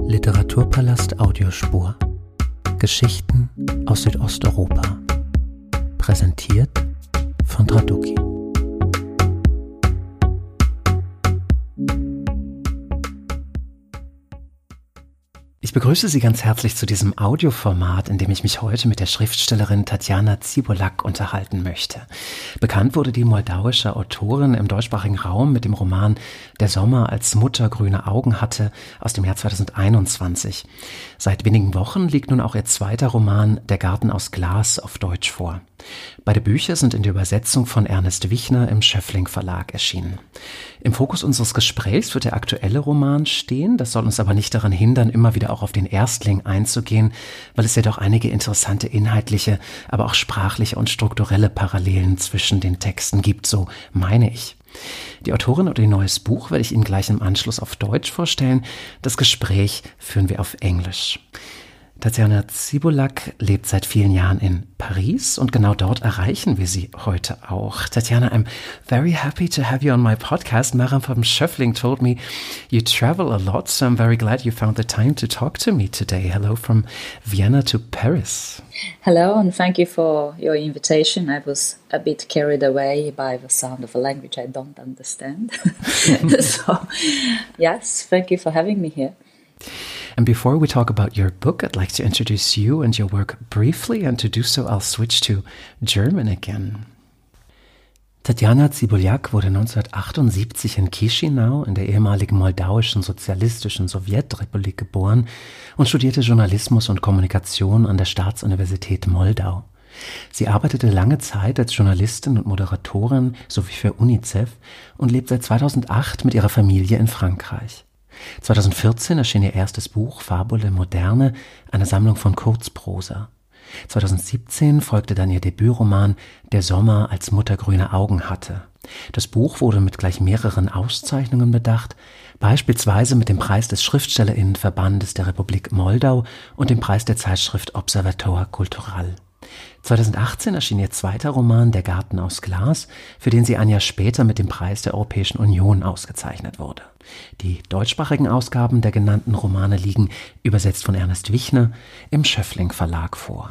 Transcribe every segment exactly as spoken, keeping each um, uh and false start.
Literaturpalast Audiospur. Geschichten aus Südosteuropa. Präsentiert von Traduki. Ich begrüße Sie ganz herzlich zu diesem Audioformat, in dem ich mich heute mit der Schriftstellerin Tatjana Zibolak unterhalten möchte. Bekannt wurde die moldauische Autorin im deutschsprachigen Raum mit dem Roman Der Sommer, als Mutter grüne Augen hatte aus dem Jahr zweitausendeinundzwanzig. Seit wenigen Wochen liegt nun auch ihr zweiter Roman Der Garten aus Glas auf Deutsch vor. Beide Bücher sind in der Übersetzung von Ernest Wichner im Schöffling Verlag erschienen. Im Fokus unseres Gesprächs wird der aktuelle Roman stehen. Das soll uns aber nicht daran hindern, immer wieder auch auf den Erstling einzugehen, weil es ja doch einige interessante inhaltliche, aber auch sprachliche und strukturelle Parallelen zwischen den Texten gibt, so meine ich. Die Autorin und ihr neues Buch werde ich Ihnen gleich im Anschluss auf Deutsch vorstellen. Das Gespräch führen wir auf Englisch. Tatjana Zibolak lebt seit vielen Jahren in Paris und genau dort erreichen wir sie heute auch. Tatjana, I'm very happy to have you on my podcast. Maren from Schöffling told me you travel a lot, so I'm very glad you found the time to talk to me today. Hello from Vienna to Paris. Hello, and thank you for your invitation. I was a bit carried away by the sound of a language I don't understand. So, yes, thank you for having me here. And before we talk about your book, I'd like to introduce you and your work briefly, and to do so I'll switch to German again. Tatjana Zibolak wurde neunzehnhundertachtundsiebzig in Chișinău in der ehemaligen moldauischen sozialistischen Sowjetrepublik geboren und studierte Journalismus und Kommunikation an der Staatsuniversität Moldau. Sie arbeitete lange Zeit als Journalistin und Moderatorin sowie für UNICEF und lebt seit zweitausendacht mit ihrer Familie in Frankreich. zweitausendvierzehn erschien ihr erstes Buch Fabule Moderne, eine Sammlung von Kurzprosa. zweitausendsiebzehn folgte dann ihr Debütroman Der Sommer, als Mutter grüne Augen hatte. Das Buch wurde mit gleich mehreren Auszeichnungen bedacht, beispielsweise mit dem Preis des Schriftstellerinnenverbandes der Republik Moldau und dem Preis der Zeitschrift Observator Cultural. zweitausendachtzehn erschien ihr zweiter Roman Der Garten aus Glas, für den sie ein Jahr später mit dem Preis der Europäischen Union ausgezeichnet wurde. Die deutschsprachigen Ausgaben der genannten Romane liegen, übersetzt von Ernest Wichner, im Schöffling Verlag vor.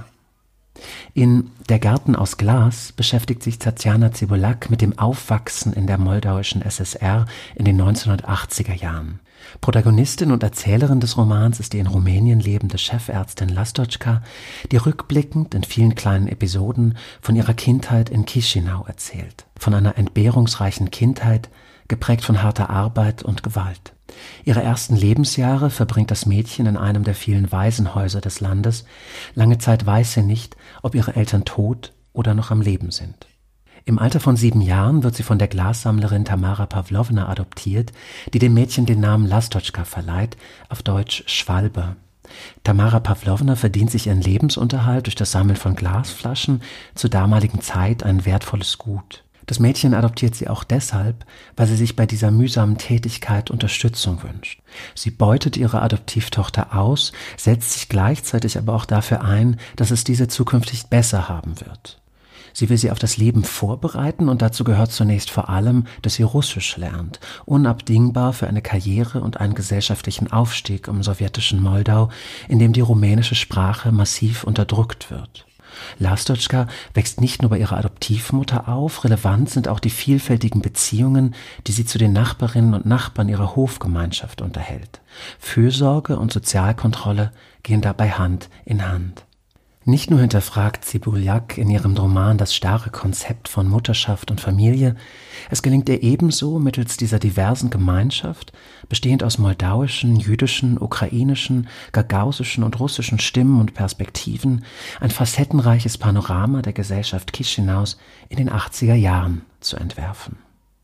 In Der Garten aus Glas beschäftigt sich Tatjana Zibolak mit dem Aufwachsen in der moldauischen S S R in den neunzehnhundertachtziger Jahren. Protagonistin und Erzählerin des Romans ist die in Rumänien lebende Chefärztin Lasztoczka, die rückblickend in vielen kleinen Episoden von ihrer Kindheit in Chișinău erzählt. Von einer entbehrungsreichen Kindheit, geprägt von harter Arbeit und Gewalt. Ihre ersten Lebensjahre verbringt das Mädchen in einem der vielen Waisenhäuser des Landes. Lange Zeit weiß sie nicht, ob ihre Eltern tot oder noch am Leben sind. Im Alter von sieben Jahren wird sie von der Glassammlerin Tamara Pawlowna adoptiert, die dem Mädchen den Namen Lasztoczka verleiht, auf Deutsch Schwalbe. Tamara Pawlowna verdient sich ihren Lebensunterhalt durch das Sammeln von Glasflaschen, zur damaligen Zeit ein wertvolles Gut. Das Mädchen adoptiert sie auch deshalb, weil sie sich bei dieser mühsamen Tätigkeit Unterstützung wünscht. Sie beutet ihre Adoptivtochter aus, setzt sich gleichzeitig aber auch dafür ein, dass es diese zukünftig besser haben wird. Sie will sie auf das Leben vorbereiten und dazu gehört zunächst vor allem, dass sie Russisch lernt, unabdingbar für eine Karriere und einen gesellschaftlichen Aufstieg im sowjetischen Moldau, in dem die rumänische Sprache massiv unterdrückt wird. Lasztoczka wächst nicht nur bei ihrer Adoptivmutter auf, relevant sind auch die vielfältigen Beziehungen, die sie zu den Nachbarinnen und Nachbarn ihrer Hofgemeinschaft unterhält. Fürsorge und Sozialkontrolle gehen dabei Hand in Hand. Nicht nur hinterfragt Zibolak in ihrem Roman das starre Konzept von Mutterschaft und Familie, es gelingt ihr ebenso mittels dieser diversen Gemeinschaft, bestehend aus moldauischen, jüdischen, ukrainischen, gagausischen und russischen Stimmen und Perspektiven, ein facettenreiches Panorama der Gesellschaft Chișinăus in den achtziger Jahren zu entwerfen.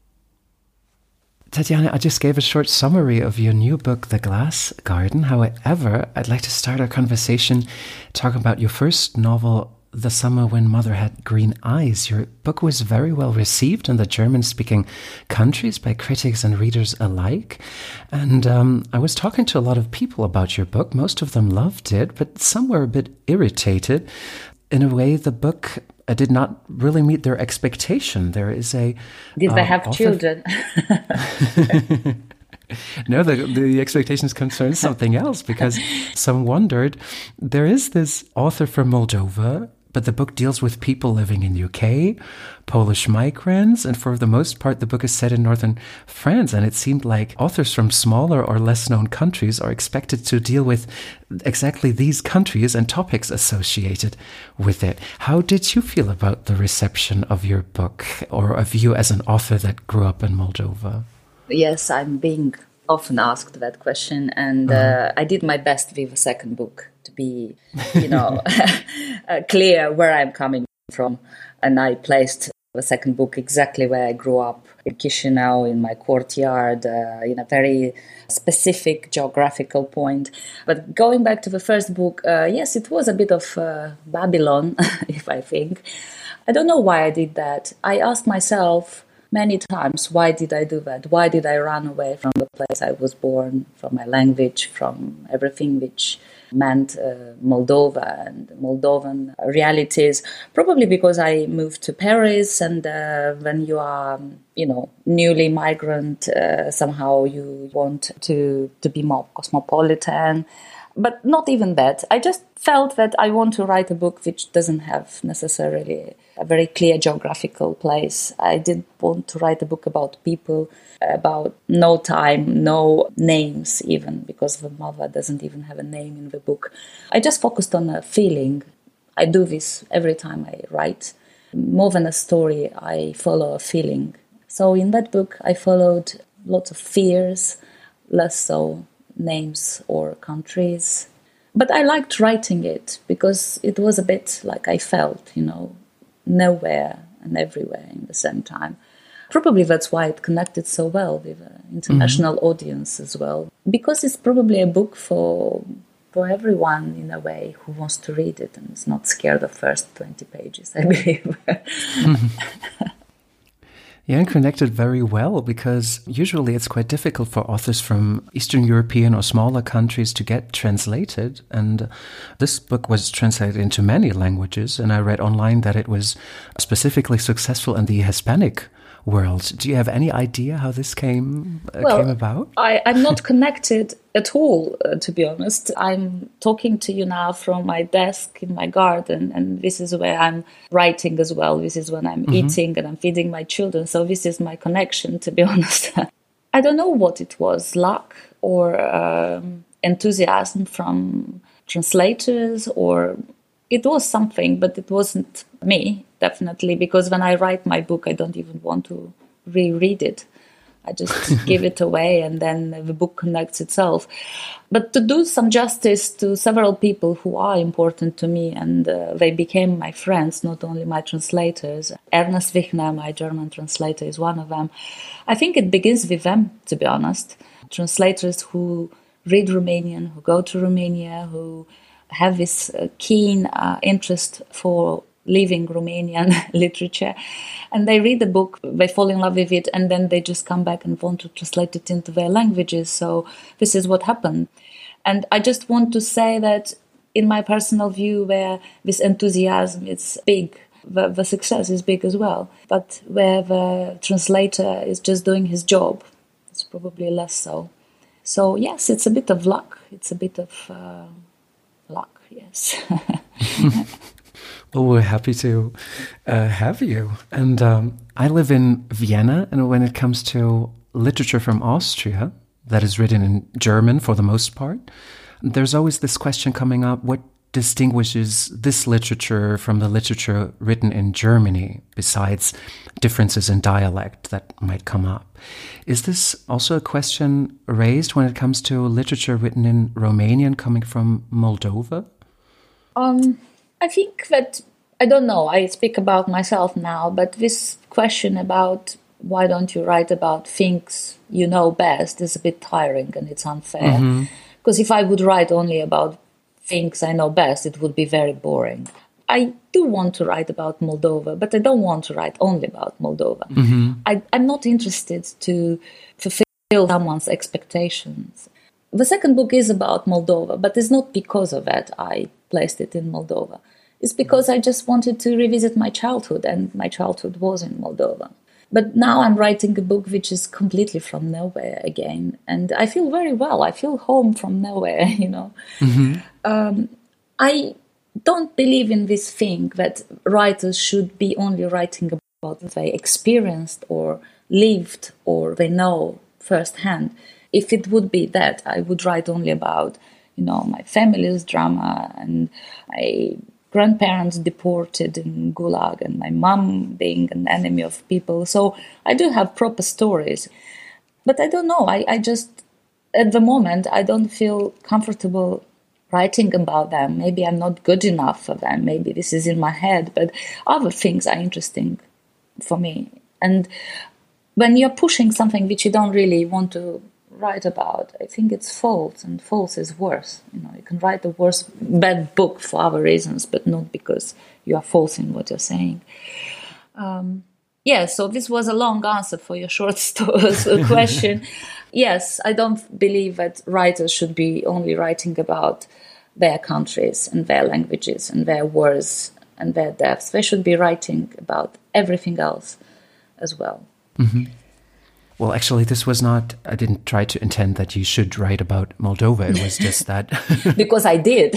Tatjana, I just gave a short summary of your new book, The Glass Garden. However, I'd like to start our conversation talking about your first novel, The Summer When Mother Had Green Eyes. Your book was very well received in the German-speaking countries by critics and readers alike. And um, I was talking to a lot of people about your book. Most of them loved it, but some were a bit irritated. In a way, the book uh, did not really meet their expectation. There is a... Did they uh, have author- children? No, the, the expectations concern something else, because some wondered, there is this author from Moldova, but the book deals with people living in the U K, Polish migrants, and for the most part, the book is set in northern France. And it seemed like authors from smaller or less known countries are expected to deal with exactly these countries and topics associated with it. How did you feel about the reception of your book, or of you as an author that grew up in Moldova? Yes, I'm being often asked that question, and uh, I did my best with the second book to be, you know, uh, clear where I'm coming from. And I placed the second book exactly where I grew up, in Chisinau, in my courtyard, uh, in a very specific geographical point. But going back to the first book, uh, yes, it was a bit of uh, Babylon, if I think. I don't know why I did that. I asked myself many times, why did I do that? Why did I run away from the place I was born, from my language, from everything which meant uh, Moldova and Moldovan realities? Probably because I moved to Paris, and uh, when you are, you know, newly migrant, uh, somehow you want to, to be more cosmopolitan. But not even that. I just felt that I want to write a book which doesn't have necessarily a very clear geographical place. I didn't want to write a book about people, about no time, no names even, because the mother doesn't even have a name in the book. I just focused on a feeling. I do this every time I write. More than a story, I follow a feeling. So in that book, I followed lots of fears, less so names or countries. But I liked writing it because it was a bit like I felt, you know, nowhere and everywhere in the same time. Probably that's why it connected so well with an international mm-hmm. audience as well. Because it's probably a book for for everyone in a way who wants to read it and is not scared of first twenty pages, I believe. Mm-hmm. Yeah, and connected very well, because usually it's quite difficult for authors from Eastern European or smaller countries to get translated. And this book was translated into many languages, and I read online that it was specifically successful in the Hispanic world. Do you have any idea how this came uh, well, came about? I, I'm not connected at all, uh, to be honest. I'm talking to you now from my desk in my garden, and this is where I'm writing as well. This is when I'm mm-hmm. eating and I'm feeding my children. So this is my connection, to be honest. I don't know what it was, luck or um, enthusiasm from translators, or it was something, but it wasn't me, definitely, because when I write my book, I don't even want to reread it. I just give it away, and then the book connects itself. But to do some justice to several people who are important to me, and uh, they became my friends, not only my translators. Ernest Wichner, my German translator, is one of them. I think it begins with them, to be honest. Translators who read Romanian, who go to Romania, who have this uh, keen uh, interest for living Romanian literature, and they read the book, they fall in love with it, and then they just come back and want to translate it into their languages. So this is what happened. And I just want to say that in my personal view, where this enthusiasm is big, the, the success is big as well, but where the translator is just doing his job, it's probably less so. So yes, it's a bit of luck. It's a bit of uh, luck, yes. Well, we're happy to uh, have you. And um, I live in Vienna, and when it comes to literature from Austria that is written in German for the most part, there's always this question coming up, what distinguishes this literature from the literature written in Germany, besides differences in dialect that might come up? Is this also a question raised when it comes to literature written in Romanian coming from Moldova? Um... I think that, I don't know, I speak about myself now, but this question about why don't you write about things you know best is a bit tiring, and it's unfair. Mm-hmm. Because if I would write only about things I know best, it would be very boring. I do want to write about Moldova, but I don't want to write only about Moldova. Mm-hmm. I, I'm not interested to fulfill someone's expectations. The second book is about Moldova, but it's not because of that I placed it in Moldova. It's because I just wanted to revisit my childhood, and my childhood was in Moldova. But now I'm writing a book which is completely from nowhere again. And I feel very well. I feel home from nowhere, you know. Mm-hmm. Um, I don't believe in this thing that writers should be only writing about what they experienced or lived or they know firsthand. If it would be that, I would write only about, you know, my family's drama and my grandparents deported in Gulag and my mom being an enemy of people. So I do have proper stories. But I don't know. I, I just, at the moment, I don't feel comfortable writing about them. Maybe I'm not good enough for them. Maybe this is in my head. But other things are interesting for me. And when you're pushing something which you don't really want to write about, I think it's false, and false is worse. You know, you can write the worst bad book for other reasons, but not because you are false in what you're saying. Um, yeah, so this was a long answer for your short sto- question. Yes, I don't believe that writers should be only writing about their countries and their languages and their wars and their deaths. They should be writing about everything else as well. Mm-hmm. Well, actually, this was not, I didn't try to intend that you should write about Moldova. It was just that. Because I did.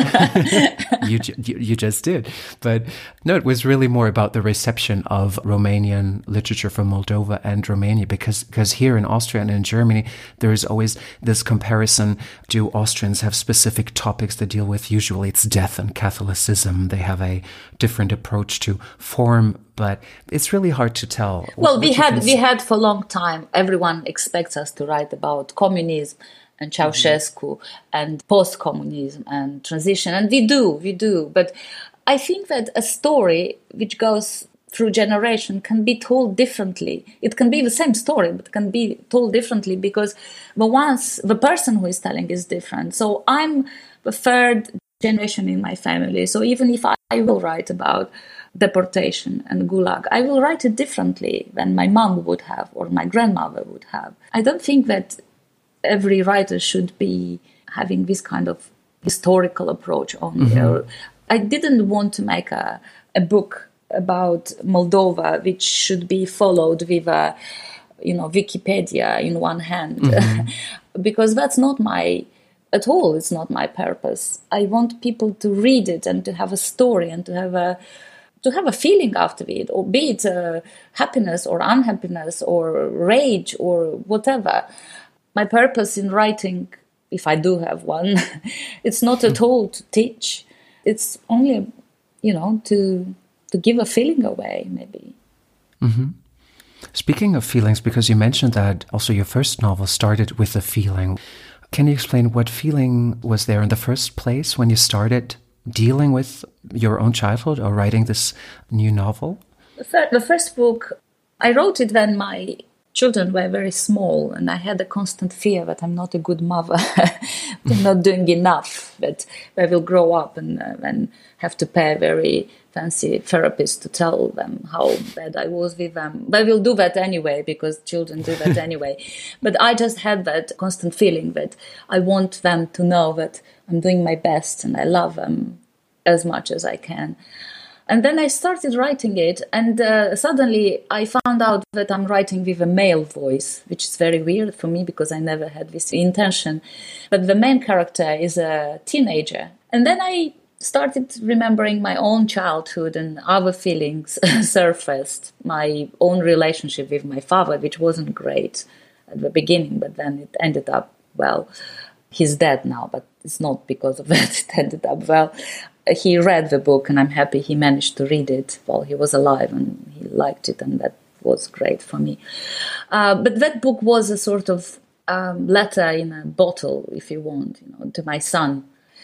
you, you you just did. But no, it was really more about the reception of Romanian literature from Moldova and Romania, because, because here in Austria and in Germany, there is always this comparison. Do Austrians have specific topics to deal with? Usually it's death and Catholicism. They have a different approach to form, but it's really hard to tell. Well, we had we had for a long time, everyone expects us to write about communism and Ceausescu mm-hmm. and post-communism and transition. And we do, we do. But I think that a story which goes through generation can be told differently. It can be the same story, but can be told differently because the ones, the person who is telling is different. So I'm the third generation in my family. So even if I will write about deportation and Gulag, I will write it differently than my mom would have or my grandmother would have. I don't think that every writer should be having this kind of historical approach only. Mm-hmm. I didn't want to make a, a book about Moldova which should be followed with a, you know, Wikipedia in one hand, mm-hmm. because that's not my, at all, it's not my purpose. I want people to read it and to have a story and to have a to have a feeling after it, or be it uh, happiness or unhappiness or rage or whatever. My purpose in writing, if I do have one, it's not at all to teach. It's only, you know, to to give a feeling away, maybe. Mm-hmm. Speaking of feelings, because you mentioned that also your first novel started with a feeling. Can you explain what feeling was there in the first place when you started dealing with your own childhood or writing this new novel? The, fir- the first book, I wrote it when my children were very small, and I had a constant fear that I'm not a good mother, I'm not doing enough, that they will grow up and, uh, and have to pay a very fancy therapist to tell them how bad I was with them. They will do that anyway, because children do that anyway. But I just had that constant feeling that I want them to know that I'm doing my best and I love them as much as I can. And then I started writing it, and uh, suddenly I found out that I'm writing with a male voice, which is very weird for me because I never had this intention. But the main character is a teenager. And then I started remembering my own childhood, and other feelings surfaced. My own relationship with my father, which wasn't great at the beginning, but then it ended up well. He's dead now, but it's not because of that it ended up well. He read the book, and I'm happy he managed to read it while he was alive, and he liked it, and that was great for me. Uh, but that book was a sort of um, letter in a bottle, if you want, you know, to my son.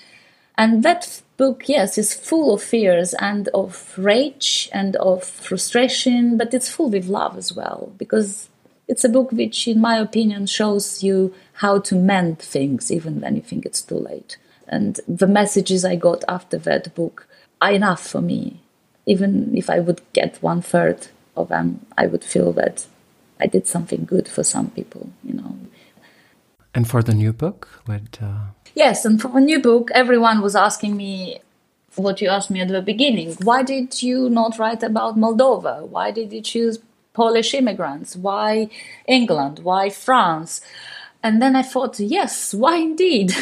And that book, yes, is full of fears and of rage and of frustration, but it's full with love as well, because it's a book which, in my opinion, shows you how to mend things even when you think it's too late. And the messages I got after that book are enough for me. Even if I would get one third of them, I would feel that I did something good for some people, you know. And for the new book? What, uh... Yes, and for the new book, everyone was asking me what you asked me at the beginning. Why did you not write about Moldova? Why did you choose Polish immigrants? Why England? Why France? And then I thought, yes, why indeed?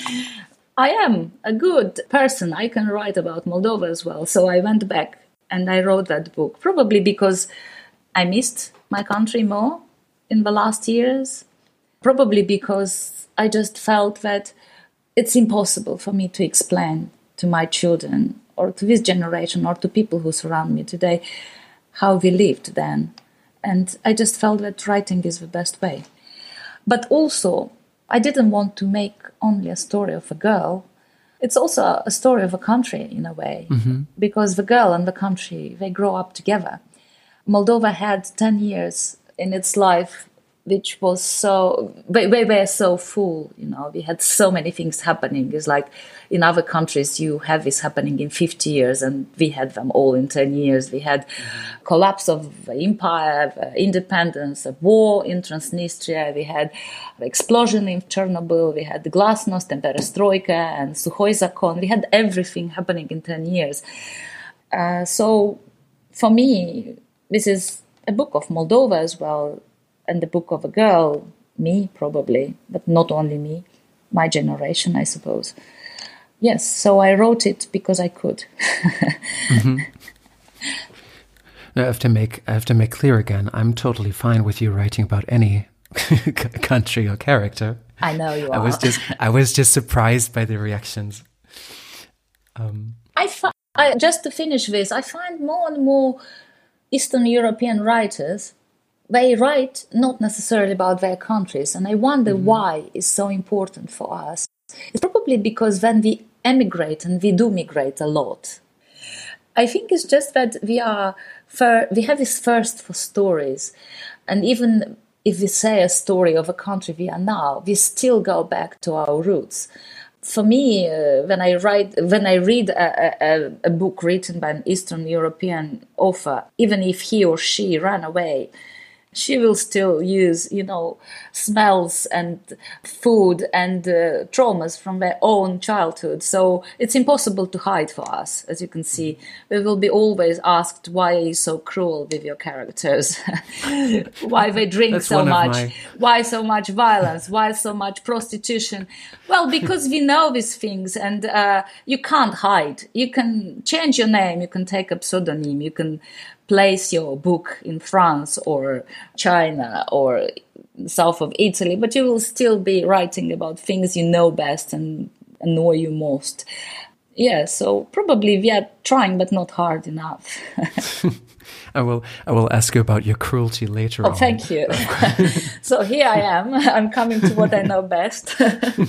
I am a good person. I can write about Moldova as well. So I went back and I wrote that book, probably because I missed my country more in the last years, probably because I just felt that it's impossible for me to explain to my children or to this generation or to people who surround me today how we lived then. And I just felt that writing is the best way. But also, I didn't want to make only a story of a girl. It's also a story of a country in a way, mm-hmm. because the girl and the country, they grow up together. Moldova had ten years in its life, which was so, we, we were so full, you know, we had so many things happening. It's like in other countries, you have this happening in fifty years, and we had them all in ten years. We had mm-hmm. collapse of the empire, the independence, a war in Transnistria. We had the explosion in Chernobyl. We had the glasnost and perestroika and Sukhoi Zakon. We had everything happening in ten years. Uh, so for me, this is a book of Moldova as well, and the book of a girl, me probably, but not only me, my generation, I suppose. Yes, so I wrote it because I could. mm-hmm. Now, I have to make I have to make clear again, I'm totally fine with you writing about any country or character. I know you are. I was just I was just surprised by the reactions. Um, I, fi- I just to finish this, I find more and more Eastern European writers, they write not necessarily about their countries, and I wonder mm-hmm. why it's so important for us. It's probably because when we emigrate, and we do migrate a lot, I think it's just that we are for, we have this thirst for stories, and even if we say a story of a country we are now, we still go back to our roots. For me, uh, when I write, when I read a, a, a book written by an Eastern European author, even if he or she ran away, she will still use, you know, smells and food and uh, traumas from their own childhood. So it's impossible to hide for us, as you can see. We will be always asked, why are you so cruel with your characters? Why they drink That's so much? My... Why so much violence? Why so much prostitution? Well, because we know these things, and uh, you can't hide. You can change your name, you can take a pseudonym, you can place your book in France or China or south of Italy, but you will still be writing about things you know best and annoy you most. Yeah, so probably we are trying, but not hard enough. I will I will ask you about your cruelty later oh, on. Oh, thank you. So here I am. I'm coming to what I know best.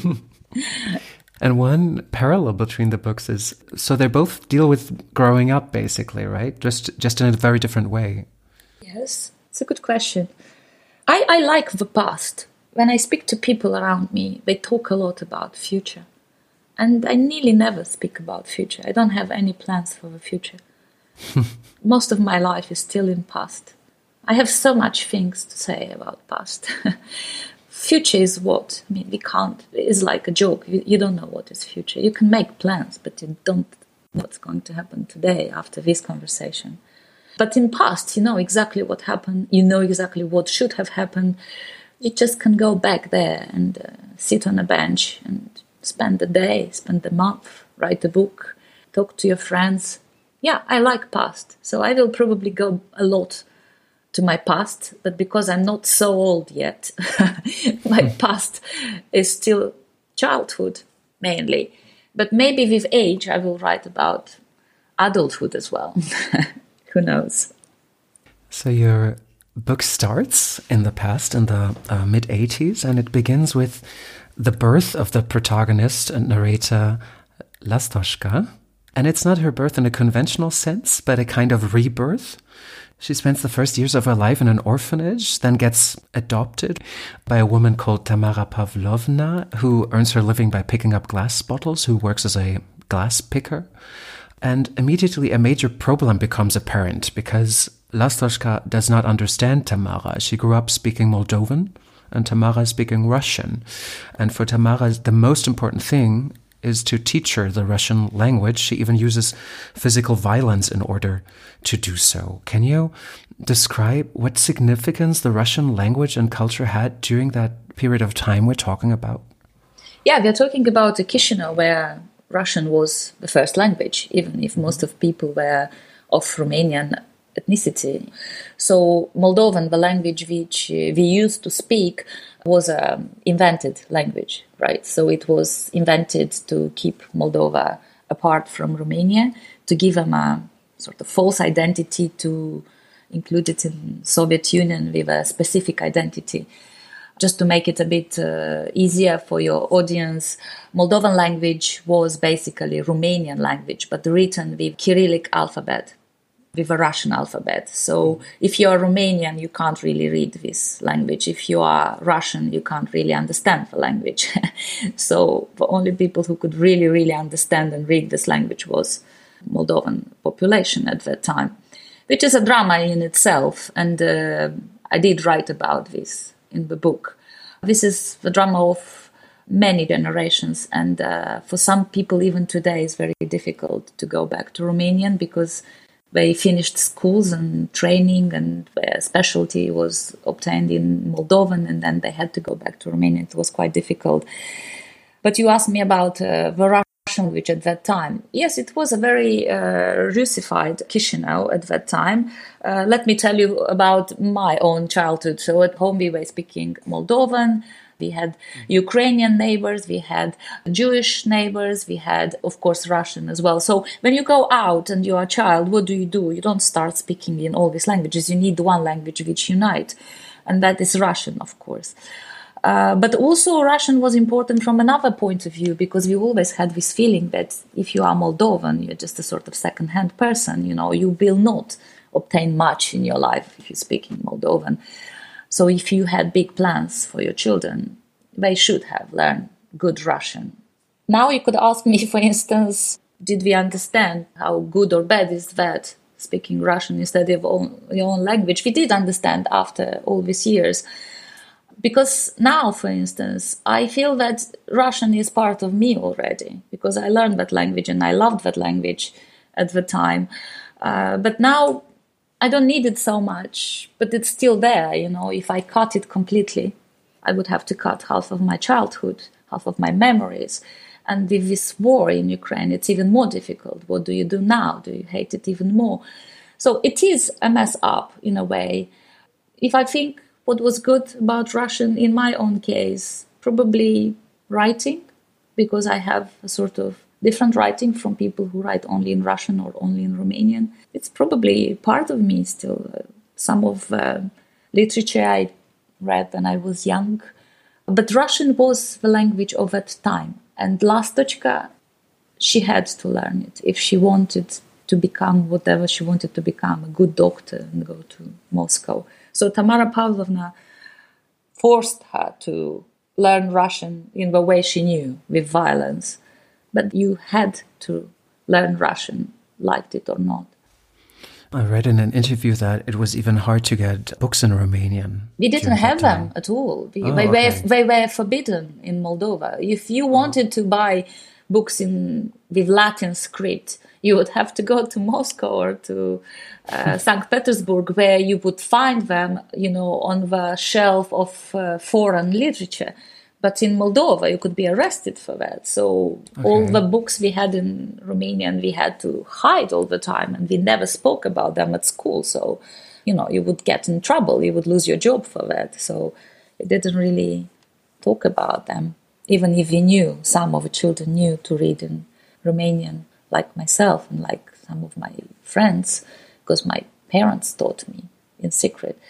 And one parallel between the books is, so they both deal with growing up, basically, right? Just just in a very different way. Yes, it's a good question. I, I like the past. When I speak to people around me, they talk a lot about future. And I nearly never speak about future. I don't have any plans for the future. Most of my life is still in past. I have so much things to say about past. Future is what? I mean, we can't, it's like a joke. You, you don't know what is future. You can make plans, but you don't know what's going to happen today after this conversation. But in past, you know exactly what happened. You know exactly what should have happened. You just can go back there and uh, sit on a bench and spend the day, spend the month, write a book, talk to your friends. Yeah, I like past. So I will probably go a lot to my past, but because I'm not so old yet, my past is still childhood mainly. But maybe with age, I will write about adulthood as well. Who knows? So your book starts in the past, in the uh, mid eighties, and it begins with the birth of the protagonist and narrator, Lastoshka. And it's not her birth in a conventional sense, but a kind of rebirth. She spends the first years of her life in an orphanage, then gets adopted by a woman called Tamara Pavlovna, who earns her living by picking up glass bottles, who works as a glass picker. And immediately a major problem becomes apparent because Lastoshka does not understand Tamara. She grew up speaking Moldovan and Tamara speaking Russian. And for Tamara, the most important thing is to teach her the Russian language. She even uses physical violence in order to do so. Can you describe what significance the Russian language and culture had during that period of time we're talking about? Yeah, we're talking about Chisinau, where Russian was the first language, even if most of people were of Romanian ethnicity. So Moldovan, the language which we used to speak, was an invented language, right? So it was invented to keep Moldova apart from Romania, to give them a sort of false identity, to include it in Soviet Union with a specific identity. Just to make it a bit uh, easier for your audience, Moldovan language was basically Romanian language, but written with Cyrillic alphabet, with a Russian alphabet. So if you are Romanian, you can't really read this language. If you are Russian, you can't really understand the language. So the only people who could really, really understand and read this language was Moldovan population at that time, which is a drama in itself. And uh, I did write about this in the book. This is the drama of many generations, and uh, for some people even today it's very difficult to go back to Romanian because they finished schools and training and their specialty was obtained in Moldovan and then they had to go back to Romanian. It was quite difficult. But you asked me about uh, the Russian language at that time. Yes, it was a very uh, Russified Chisinau at that time. Uh, let me tell you about my own childhood. So at home we were speaking Moldovan. We had Ukrainian neighbors, we had Jewish neighbors, we had, of course, Russian as well. So when you go out and you're a child, what do you do? You don't start speaking in all these languages. You need one language which unites, and that is Russian, of course. Uh, but also Russian was important from another point of view because we always had this feeling that if you are Moldovan, you're just a sort of second-hand person. You know, you will not obtain much in your life if you speak in Moldovan. So if you had big plans for your children, they should have learned good Russian. Now you could ask me, for instance, did we understand how good or bad is that speaking Russian instead of own, your own language? We did understand after all these years. Because now, for instance, I feel that Russian is part of me already because I learned that language and I loved that language at the time. Uh, but now I don't need it so much, but it's still there. You know, if I cut it completely, I would have to cut half of my childhood, half of my memories. And with this war in Ukraine, it's even more difficult. What do you do now? Do you hate it even more? So it is a mess up in a way. If I think what was good about Russian in my own case, probably writing, because I have a sort of different writing from people who write only in Russian or only in Romanian. It's probably part of me still. Some of uh, literature I read when I was young. But Russian was the language of that time. And Lastochka, she had to learn it if she wanted to become whatever she wanted to become, a good doctor and go to Moscow. So Tamara Pavlovna forced her to learn Russian in the way she knew, with violence. But you had to learn Russian, liked it or not. I read in an interview that it was even hard to get books in Romanian. We didn't have them at all. We, oh, they, okay. were, they were forbidden in Moldova. If you wanted to buy books in with Latin script, you would have to go to Moscow or to uh, Saint Petersburg, where you would find them, you know, on the shelf of uh, foreign literature. But in Moldova, you could be arrested for that. So okay. all the books we had in Romanian, we had to hide all the time, and we never spoke about them at school. So, you know, you would get in trouble. You would lose your job for that. So we didn't really talk about them, even if we knew, some of the children knew to read in Romanian, like myself and like some of my friends, because my parents taught me in secret.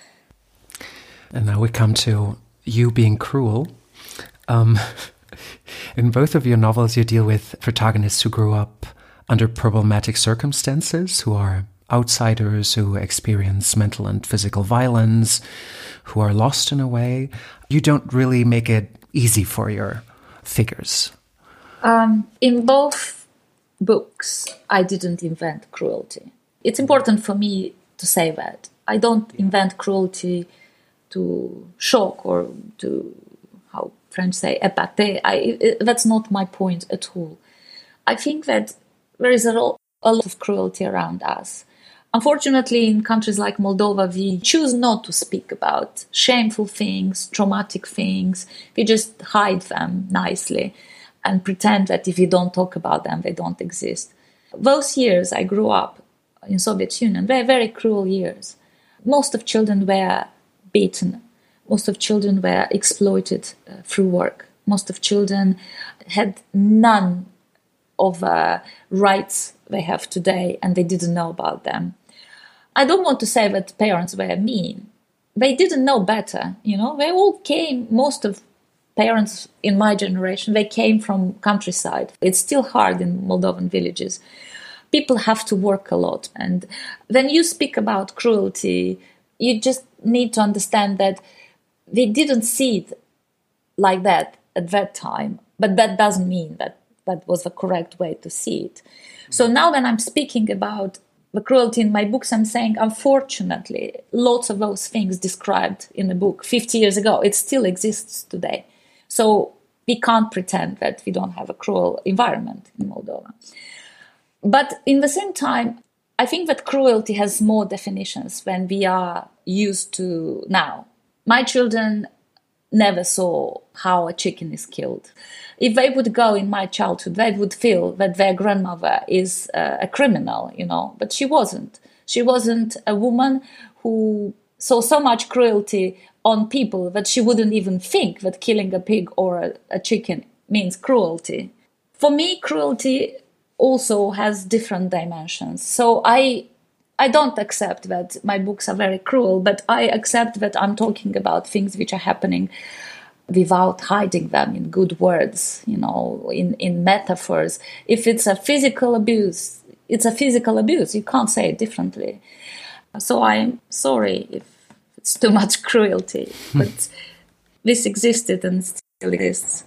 And now we come to you being cruel. Um, in both of your novels, you deal with protagonists who grew up under problematic circumstances, who are outsiders, who experience mental and physical violence, who are lost in a way. You don't really make it easy for your figures. Um, in both books, I didn't invent cruelty. It's important for me to say that. I don't invent cruelty to shock or to how French say, épaté. I, it, that's not my point at all. I think that there is a lot, a lot of cruelty around us. Unfortunately, in countries like Moldova, we choose not to speak about shameful things, traumatic things. We just hide them nicely and pretend that if you don't talk about them, they don't exist. Those years I grew up in Soviet Union were very cruel years. Most of children were beaten. Most of children were exploited uh, through work. Most of children had none of uh, rights they have today, and they didn't know about them. I don't want to say that parents were mean. They didn't know better, you know. They all came, most of parents in my generation, they came from countryside. It's still hard in Moldovan villages. People have to work a lot. And when you speak about cruelty, you just need to understand that they didn't see it like that at that time. But that doesn't mean that that was the correct way to see it. So now when I'm speaking about the cruelty in my books, I'm saying, unfortunately, lots of those things described in the book fifty years ago, it still exists today. So we can't pretend that we don't have a cruel environment in Moldova. But in the same time, I think that cruelty has more definitions than we are used to now. My children never saw how a chicken is killed. If they would go in my childhood, they would feel that their grandmother is uh, a criminal, you know, but she wasn't. She wasn't a woman who saw so much cruelty on people that she wouldn't even think that killing a pig or a, a chicken means cruelty. For me, cruelty also has different dimensions. So I I don't accept that my books are very cruel, but I accept that I'm talking about things which are happening without hiding them in good words, you know, in, in metaphors. If it's a physical abuse, it's a physical abuse. You can't say it differently. So I'm sorry if it's too much cruelty, but this existed and still exists.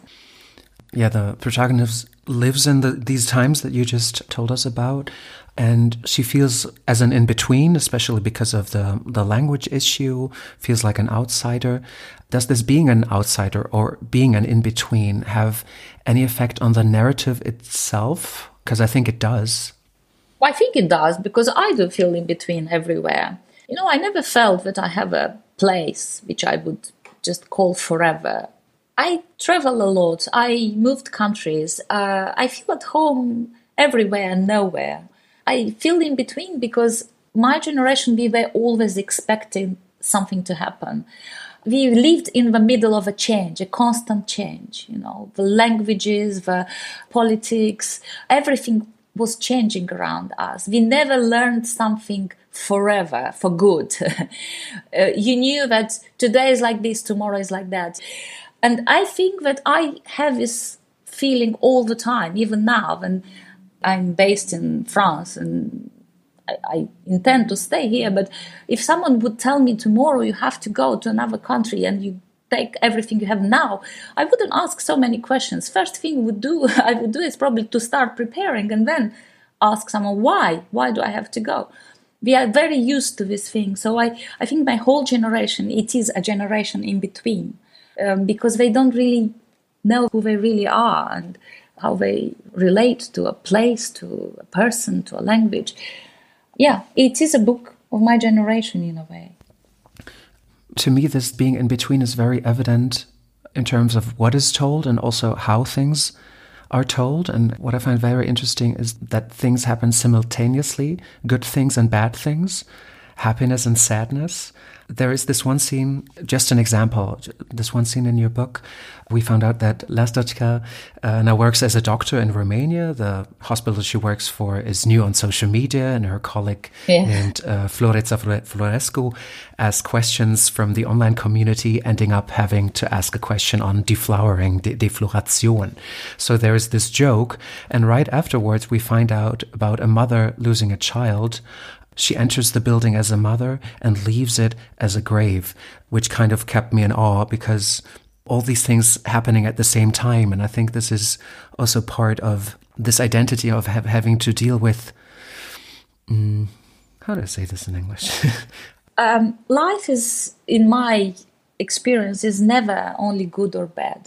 Yeah, the protagonist lives in the, these times that you just told us about, and she feels as an in-between, especially because of the, the language issue, feels like an outsider. Does this being an outsider or being an in-between have any effect on the narrative itself? Because I think it does. Well, I think it does, because I do feel in-between everywhere. You know, I never felt that I have a place which I would just call forever. I travel a lot. I moved countries. Uh, I feel at home everywhere and nowhere. I feel in between because my generation, we were always expecting something to happen. We lived in the middle of a change, a constant change. You know, the languages, the politics, everything was changing around us. We never learned something forever, for good. uh, you knew that today is like this, tomorrow is like that. And I think that I have this feeling all the time, even now, when I'm based in France and I, I intend to stay here. But if someone would tell me tomorrow you have to go to another country and you take everything you have now, I wouldn't ask so many questions. First thing would do, I would do is probably to start preparing and then ask someone, why? Why do I have to go? We are very used to this thing. So I, I think my whole generation, it is a generation in between. Um, because they don't really know who they really are and how they relate to a place, to a person, to a language. Yeah, it is a book of my generation in a way. To me, this being in between is very evident in terms of what is told and also how things are told. And what I find very interesting is that things happen simultaneously, good things and bad things, happiness and sadness. There is this one scene, just an example, this one scene in your book. We found out that Lastochka uh, now works as a doctor in Romania. The hospital she works for is new on social media, and her colleague yeah. named uh, Floreța Florescu asked questions from the online community, ending up having to ask a question on deflowering, de- defloration. So there is this joke, and right afterwards we find out about a mother losing a child. She enters the building as a mother and leaves it as a grave, which kind of kept me in awe because all these things happening at the same time. And I think this is also part of this identity of ha- having to deal with, um, how do I say this in English? um, life is, in my experience, is never only good or bad.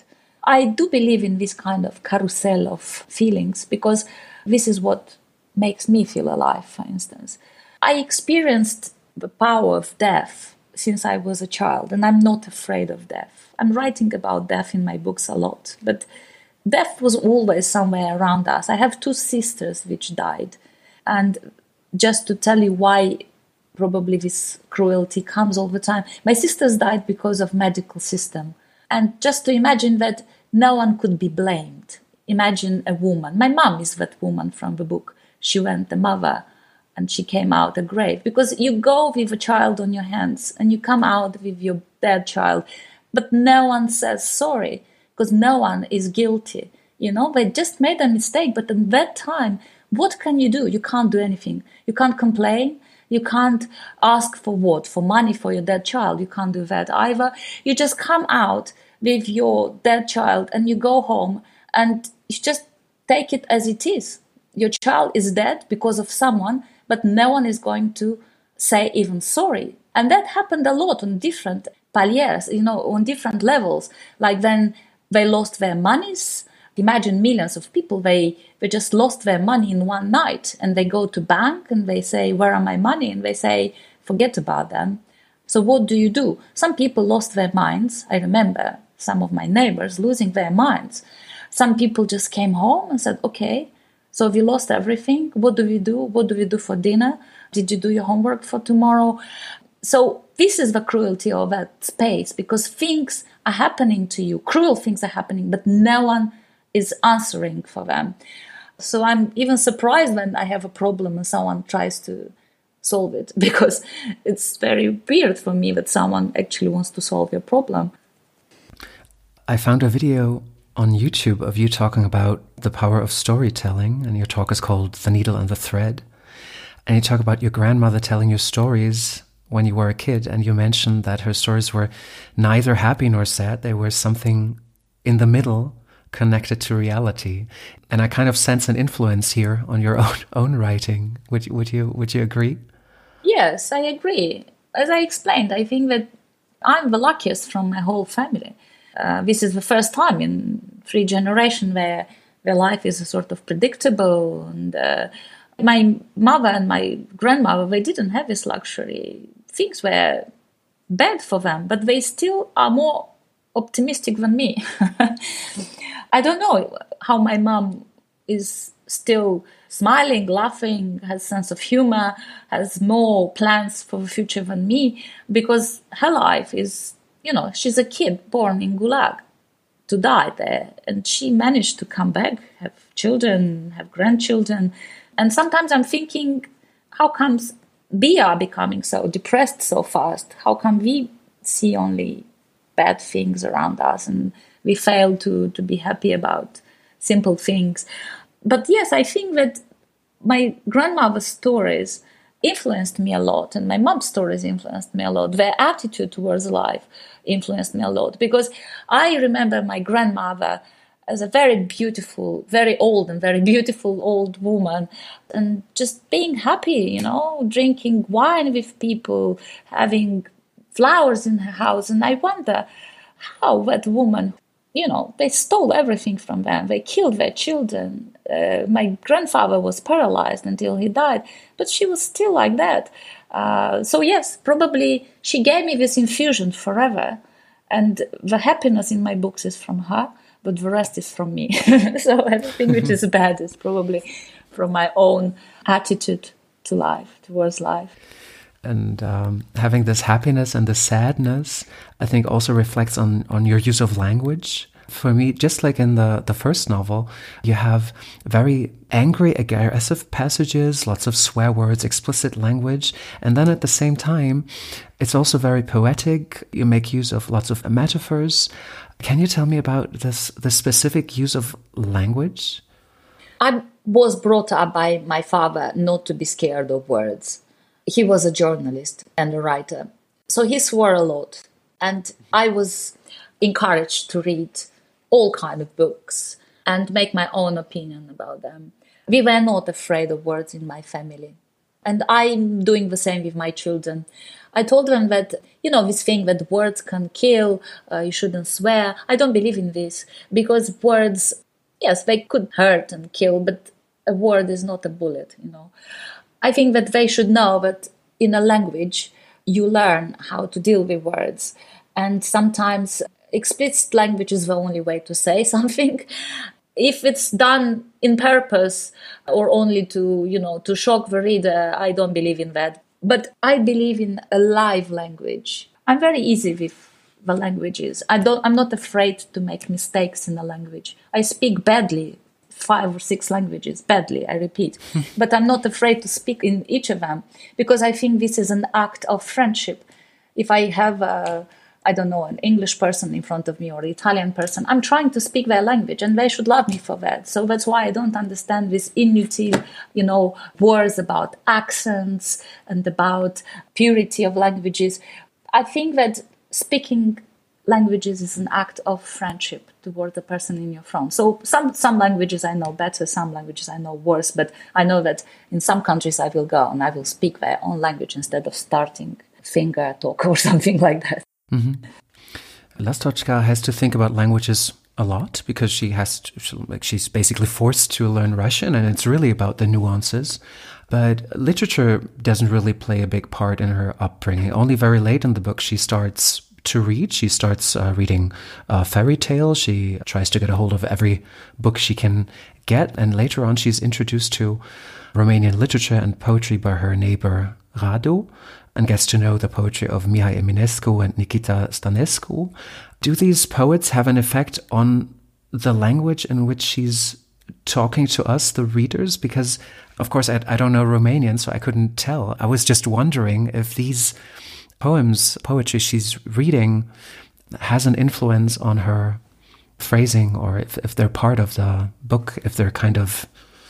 I do believe in this kind of carousel of feelings because this is what makes me feel alive, for instance. I experienced the power of death since I was a child, and I'm not afraid of death. I'm writing about death in my books a lot, but death was always somewhere around us. I have two sisters which died, and just to tell you why probably this cruelty comes all the time. My sisters died because of medical system. And just to imagine that no one could be blamed. Imagine a woman. My mom is that woman from the book. She went the mother and she came out a grave. Because you go with a child on your hands and you come out with your dead child. But no one says sorry because no one is guilty. You know, they just made a mistake. But in that time, what can you do? You can't do anything. You can't complain. You can't ask for what? For money for your dead child. You can't do that either. You just come out with your dead child and you go home and you just take it as it is. Your child is dead because of someone, but no one is going to say even sorry. And that happened a lot on different paliers, you know, on different levels. Like then they lost their monies. Imagine millions of people, they, they just lost their money in one night and they go to bank and they say, where are my money? And they say, forget about them. So what do you do? Some people lost their minds. I remember some of my neighbors losing their minds. Some people just came home and said, okay, so we lost everything. What do we do? What do we do for dinner? Did you do your homework for tomorrow? So this is the cruelty of that space because things are happening to you. Cruel things are happening, but no one is answering for them. So I'm even surprised when I have a problem and someone tries to solve it because it's very weird for me that someone actually wants to solve your problem. I found a video on YouTube of you talking about the power of storytelling, and your talk is called The Needle and the Thread. And you talk about your grandmother telling you stories when you were a kid, and you mentioned that her stories were neither happy nor sad. They were something in the middle, connected to reality. And I kind of sense an influence here on your own own writing. Would would you would you agree? Yes, I agree. As I explained, I think that I'm the luckiest from my whole family. Uh, this is the first time in three generations where their life is sort of predictable. And uh, my mother and my grandmother, they didn't have this luxury. Things were bad for them, but they still are more optimistic than me. I don't know how my mom is still smiling, laughing, has a sense of humor, has more plans for the future than me, because her life is, you know, she's a kid born in Gulag to die there, and she managed to come back, have children, have grandchildren. And sometimes I'm thinking, how comes we are becoming so depressed so fast? How come we see only bad things around us and we fail to, to be happy about simple things? But yes, I think that my grandmother's stories influenced me a lot, and my mom's stories influenced me a lot. Their attitude towards life influenced me a lot, because I remember my grandmother as a very beautiful, very old and very beautiful old woman, and just being happy, you know, drinking wine with people, having flowers in her house. And I wonder how that woman, you know, they stole everything from them. They killed their children. Uh, my grandfather was paralyzed until he died, but she was still like that. Uh, so yes, probably she gave me this infusion forever. And the happiness in my books is from her, but the rest is from me. So everything which is bad is probably from my own attitude to life, towards life. And um, having this happiness and the sadness, I think also reflects on, on your use of language. For me, just like in the, the first novel, you have very angry, aggressive passages, lots of swear words, explicit language. And then at the same time, it's also very poetic. You make use of lots of metaphors. Can you tell me about this, the specific use of language? I was brought up by my father not to be scared of words. He was a journalist and a writer, so he swore a lot. And I was encouraged to read all kinds of books and make my own opinion about them. We were not afraid of words in my family. And I'm doing the same with my children. I told them that, you know, this thing that words can kill, uh, you shouldn't swear. I don't believe in this because words, yes, they could hurt and kill, but a word is not a bullet, you know. I think that they should know that in a language, you learn how to deal with words. And sometimes explicit language is the only way to say something. If it's done in purpose or only to, you know, to shock the reader, I don't believe in that. But I believe in a live language. I'm very easy with the languages. I don't, I'm not afraid to make mistakes in a language. I speak badly, five or six languages, badly, I repeat. But I'm not afraid to speak in each of them because I think this is an act of friendship. If I have a I don't know, an English person in front of me or an Italian person, I'm trying to speak their language and they should love me for that. So that's why I don't understand this inutile, you know, words about accents and about purity of languages. I think that speaking languages is an act of friendship toward the person in your front. So some, some languages I know better, some languages I know worse, but I know that in some countries I will go and I will speak their own language instead of starting finger talk or something like that. Mm-hmm. Lastochka has to think about languages a lot because she has to, she, like she's basically forced to learn Russian, and it's really about the nuances. But literature doesn't really play a big part in her upbringing. Only very late in the book she starts to read. She starts uh, reading uh, fairy tales. She tries to get a hold of every book she can get, and later on she's introduced to Romanian literature and poetry by her neighbor Radu, and gets to know the poetry of Mihai Eminescu and Nikita Stănescu. Do these poets have an effect on the language in which she's talking to us, the readers? Because, of course, I, I don't know Romanian, so I couldn't tell. I was just wondering if these poems, poetry she's reading, has an influence on her phrasing, or if, if they're part of the book, if they're kind of